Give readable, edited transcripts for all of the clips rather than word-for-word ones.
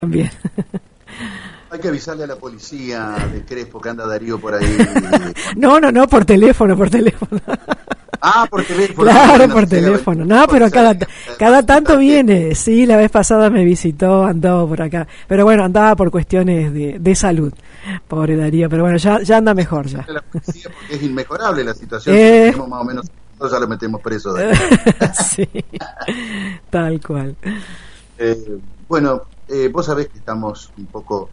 Bien. Hay que avisarle a la policía de Crespo que anda Darío por ahí. No, por teléfono. Ah, por teléfono. Claro, por teléfono. No, pero cada tanto viene. Sí, la vez pasada me visitó, andaba por acá. Pero bueno, andaba por cuestiones de salud. Pobre Darío, pero bueno, ya anda mejor ya. La policía, porque es inmejorable la situación. Si tenemos más o menos, nosotros ya lo metemos preso. Sí, tal cual. Bueno, vos sabés que estamos un poco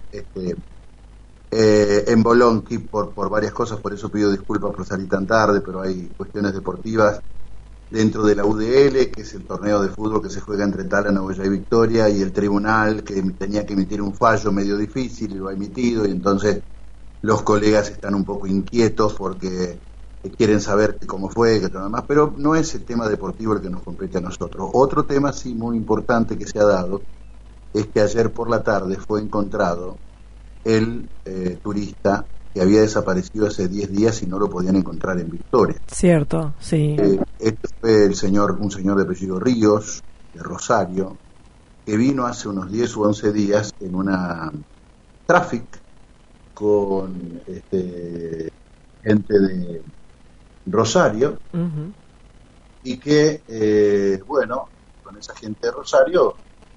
en bolonqui por varias cosas, por eso pido disculpas por salir tan tarde, pero hay cuestiones deportivas dentro de la UDL, que es el torneo de fútbol que se juega entre Talana, Boyá y Victoria, y el tribunal que tenía que emitir un fallo medio difícil, y lo ha emitido, y entonces los colegas están un poco inquietos porque quieren saber cómo fue, que todo lo demás, pero no es el tema deportivo el que nos compete a nosotros. Otro tema sí muy importante que se ha dado es que ayer por la tarde fue encontrado el turista que había desaparecido hace 10 días y no lo podían encontrar en Victoria. Cierto, sí. Este fue un señor de apellido Ríos, de Rosario, que vino hace unos 10 u 11 días en una traffic con gente de Rosario, Uh-huh. y que, con esa gente de Rosario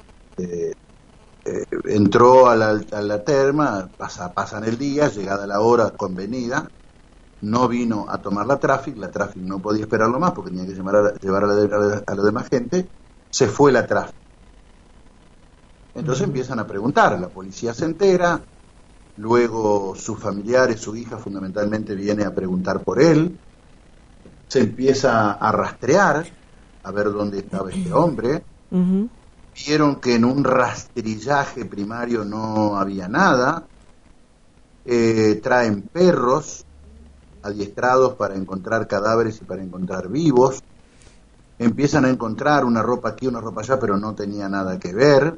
entró a la terma, pasan el día, llegada la hora convenida, no vino a tomar la traffic no podía esperarlo más porque tenía que llevar a la demás gente, se fue la traffic. Entonces empiezan a preguntar, la policía se entera, luego sus familiares, su hija fundamentalmente viene a preguntar por él, se empieza a rastrear, a ver dónde estaba este hombre. Uh-huh. Vieron que en un rastrillaje primario no había nada, traen perros adiestrados para encontrar cadáveres y para encontrar vivos, empiezan a encontrar una ropa aquí, una ropa allá, pero no tenía nada que ver,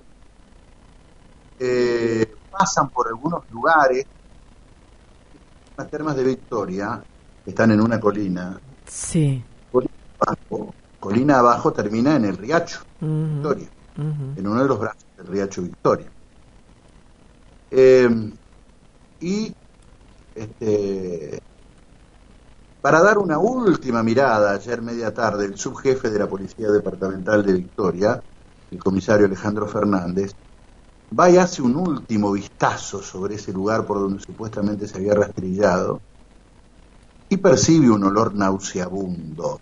pasan por algunos lugares, las termas de Victoria están en una colina, sí. Colina abajo termina en el riacho, Uh-huh. Victoria. Uh-huh. En uno de los brazos del riacho Victoria. Para dar una última mirada, ayer media tarde, el subjefe de la Policía Departamental de Victoria, el comisario Alejandro Fernández, va y hace un último vistazo sobre ese lugar por donde supuestamente se había rastrillado y percibe un olor nauseabundo,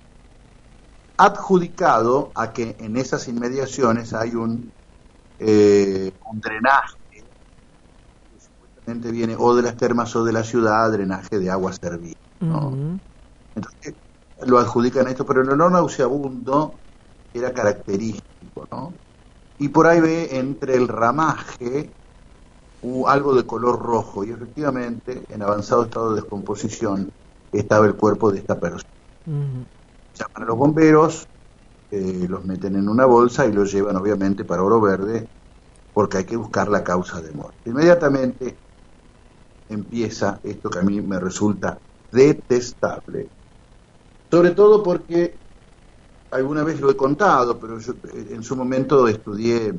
adjudicado a que en esas inmediaciones hay un drenaje que supuestamente viene o de las termas o de la ciudad, drenaje de agua servida, ¿no? Uh-huh. Entonces lo adjudican a esto, pero el olor nauseabundo era característico, ¿no? Y por ahí ve entre el ramaje algo de color rojo, y efectivamente en avanzado estado de descomposición estaba el cuerpo de esta persona. Uh-huh. Llaman a los bomberos, los meten en una bolsa y los llevan obviamente para Oro Verde porque hay que buscar la causa de muerte. Inmediatamente empieza esto que a mí me resulta detestable, sobre todo porque alguna vez lo he contado, pero yo en su momento estudié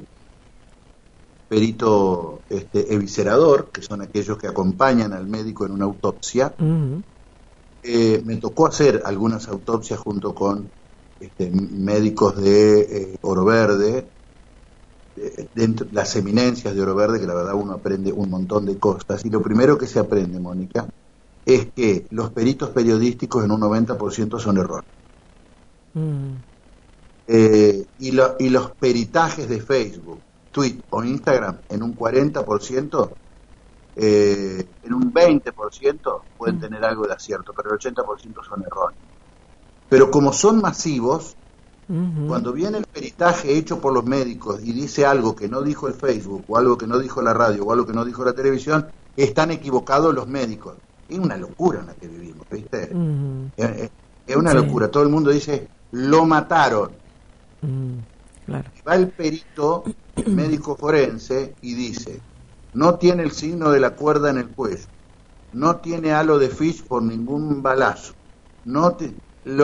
perito eviscerador, que son aquellos que acompañan al médico en una autopsia. Uh-huh. Me tocó hacer algunas autopsias junto con médicos de Oro Verde, dentro las eminencias de Oro Verde, que la verdad uno aprende un montón de cosas, y lo primero que se aprende, Mónica, es que los peritos periodísticos en un 90% son errores. Uh-huh. Y los peritajes de Facebook, Twitter o Instagram en un 40%, en un 20% pueden tener algo de acierto, pero el 80% son errores. Pero como son masivos, Uh-huh. cuando viene el peritaje hecho por los médicos y dice algo que no dijo el Facebook, o algo que no dijo la radio, o algo que no dijo la televisión, están equivocados los médicos. Es una locura en la que vivimos, ¿viste? Uh-huh. Es una locura. Todo el mundo dice, lo mataron. Uh-huh. Claro. Va el perito, el médico forense, y dice, no tiene el signo de la cuerda en el cuello, no tiene halo de fish por ningún balazo,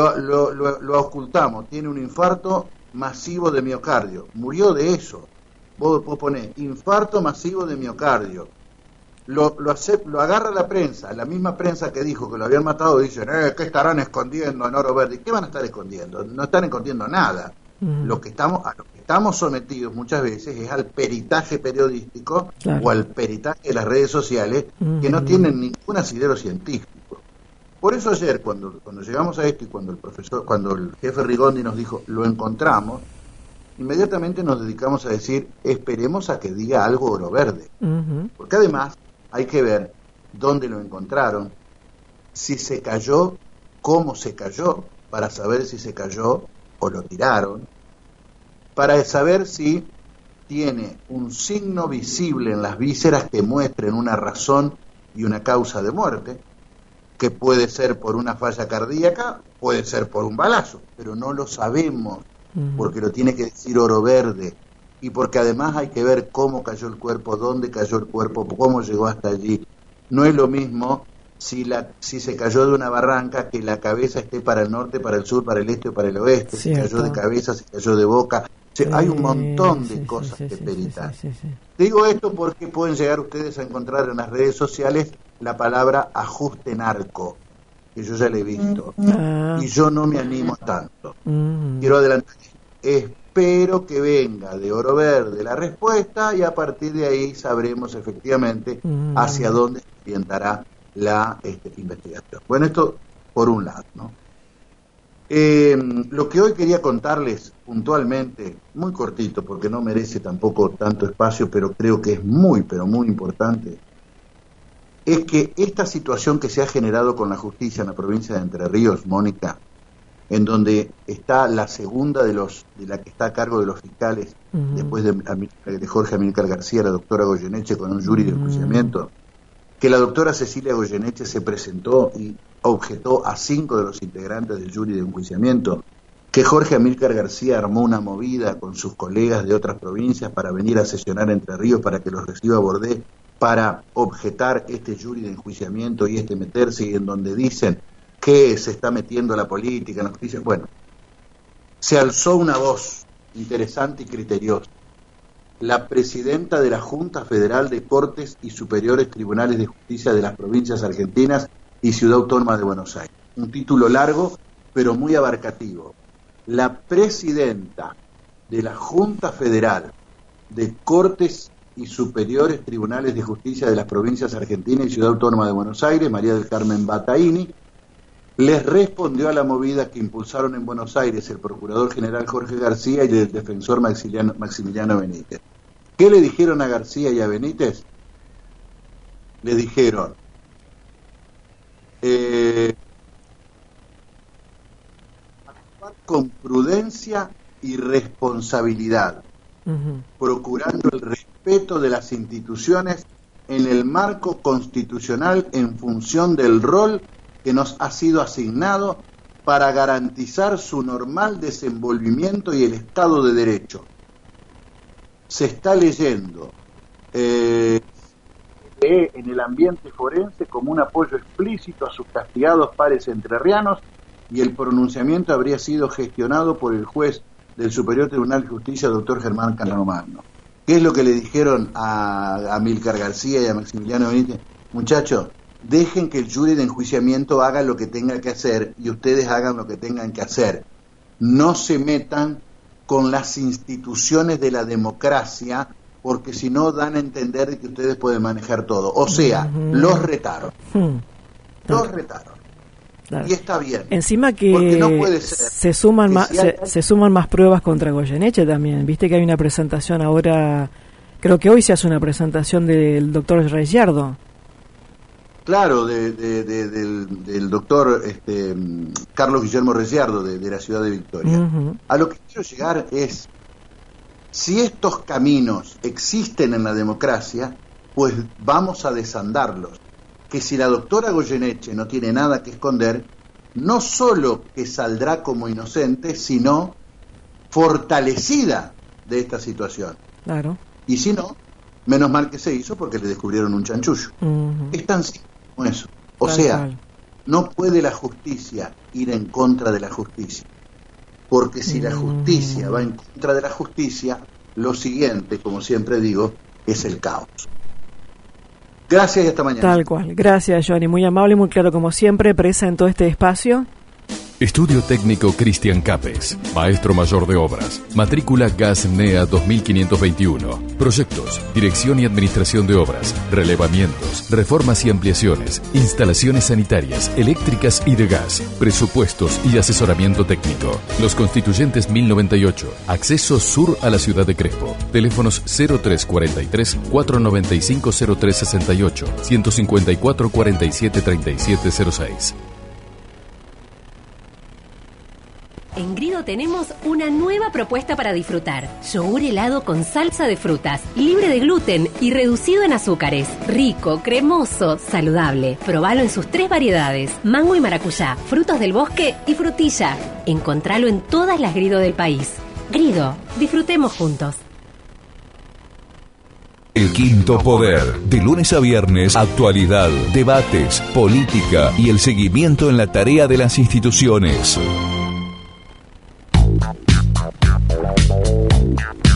lo ocultamos, tiene un infarto masivo de miocardio, murió de eso. vos ponés infarto masivo de miocardio, lo agarra la prensa, la misma prensa que dijo que lo habían matado, dicen, ¿qué estarán escondiendo en Oro Verde? ¿Qué van a estar escondiendo? No están escondiendo nada. Lo que estamos sometidos muchas veces es al peritaje periodístico, claro, o al peritaje de las redes sociales, que no tienen ningún asidero científico. Por eso ayer, cuando llegamos a esto y cuando el jefe Rigondi nos dijo, lo encontramos, inmediatamente nos dedicamos a decir, esperemos a que diga algo Oro Verde. Porque además hay que ver dónde lo encontraron, si se cayó, cómo se cayó, para saber si se cayó o lo tiraron, para saber si tiene un signo visible en las vísceras que muestren una razón y una causa de muerte, que puede ser por una falla cardíaca, puede ser por un balazo, pero no lo sabemos, porque lo tiene que decir Oro Verde, y porque además hay que ver cómo cayó el cuerpo, dónde cayó el cuerpo, cómo llegó hasta allí. No es lo mismo si se cayó de una barranca, que la cabeza esté para el norte, para el sur, para el este o para el oeste, si cayó de cabeza, si cayó de boca. Hay un montón de cosas que peritar. Digo esto porque pueden llegar ustedes a encontrar en las redes sociales la palabra ajuste narco, que yo ya le he visto, y yo no me animo tanto. Quiero adelantar, espero que venga de Oro Verde la respuesta, y a partir de ahí sabremos efectivamente hacia dónde se orientará la investigación. Bueno, esto por un lado, ¿no? Lo que hoy quería contarles puntualmente, muy cortito porque no merece tampoco tanto espacio, pero creo que es muy, pero muy importante, es que esta situación que se ha generado con la justicia en la provincia de Entre Ríos, Mónica, en donde está la segunda de la que está a cargo de los fiscales, después de Jorge Amílcar García, la doctora Goyeneche, con un jury de enjuiciamiento, que la doctora Cecilia Goyeneche se presentó y objetó a 5 de los integrantes del jury de enjuiciamiento, que Jorge Amílcar García armó una movida con sus colegas de otras provincias para venir a sesionar Entre Ríos para que los reciba Bordé, para objetar este jury de enjuiciamiento y meterse, y en donde dicen que se está metiendo la política en la justicia. Bueno, se alzó una voz interesante y criteriosa. La presidenta de la Junta Federal de Cortes y Superiores Tribunales de Justicia de las provincias argentinas y Ciudad Autónoma de Buenos Aires. Un título largo, pero muy abarcativo. La presidenta de la Junta Federal de Cortes y Superiores Tribunales de Justicia de las provincias argentinas y Ciudad Autónoma de Buenos Aires, María del Carmen Bataini, les respondió a la movida que impulsaron en Buenos Aires el Procurador General Jorge García y el defensor Maximiliano Benítez. ¿Qué le dijeron a García y a Benítez? Le dijeron, actuar con prudencia y responsabilidad, procurando el respeto de las instituciones en el marco constitucional en función del rol que nos ha sido asignado para garantizar su normal desenvolvimiento y el Estado de Derecho. Se está leyendo en el ambiente forense como un apoyo explícito a sus castigados pares entrerrianos, y el pronunciamiento habría sido gestionado por el juez del Superior Tribunal de Justicia, doctor Germán Calamagno. ¿Qué es lo que le dijeron a Amílcar García y a Maximiliano Benítez? Muchachos, dejen que el jury de enjuiciamiento haga lo que tenga que hacer y ustedes hagan lo que tengan que hacer. No se metan con las instituciones de la democracia, porque si no dan a entender que ustedes pueden manejar todo. O sea, los retaron. Los retaron. Claro. Y está bien. Encima que no puede ser se suman más pruebas contra Goyeneche también. Viste que hay una presentación ahora, creo que hoy se hace una presentación del doctor Reyardo. Claro, del doctor Carlos Guillermo Reyardo de la ciudad de Victoria. A lo que quiero llegar es, si estos caminos existen en la democracia, pues vamos a desandarlos. Que si la doctora Goyeneche no tiene nada que esconder, no solo que saldrá como inocente, sino fortalecida de esta situación. Claro. Y si no, menos mal que se hizo, porque le descubrieron un chanchullo. Es tan simple como eso. O sea, no puede la justicia ir en contra de la justicia, porque si la justicia va en contra de la justicia, Lo siguiente, como siempre digo, es el caos. Gracias y hasta mañana. Tal cual. Gracias, Johnny. Muy amable y muy claro, como siempre, presentó este espacio. Estudio Técnico Cristian Capes, Maestro Mayor de Obras, matrícula GAS-NEA 2521, proyectos, dirección y administración de obras, relevamientos, reformas y ampliaciones, instalaciones sanitarias, eléctricas y de gas, presupuestos y asesoramiento técnico. Los Constituyentes 1098, acceso sur a la ciudad de Crespo, teléfonos 0343 495 0368, 154 47 3706. En Grido tenemos una nueva propuesta para disfrutar. Yogur helado con salsa de frutas, libre de gluten y reducido en azúcares. Rico, cremoso, saludable. Probalo en sus 3 variedades: mango y maracuyá, frutos del bosque y frutilla. Encontralo en todas las Grido del país. Grido, disfrutemos juntos. El Quinto Poder, de lunes a viernes, actualidad, debates, política y el seguimiento en la tarea de las instituciones.